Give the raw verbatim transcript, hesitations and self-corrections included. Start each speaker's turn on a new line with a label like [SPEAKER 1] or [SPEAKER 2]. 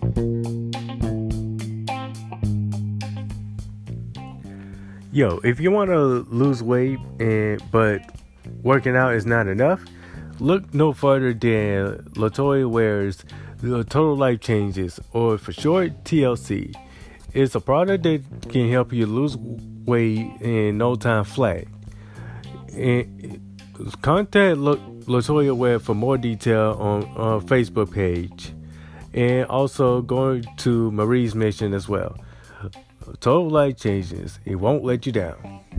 [SPEAKER 1] Yo, if you want to lose weight and but working out is not enough, look no further than Latoya Ware's the Total Life Changes, or for short, T L C. It's a product that can help you lose weight in no time flat. And contact Latoya Ware for more detail on our Facebook page, and also going to Marie's Mission as well. Total Life Changes. It won't let you down.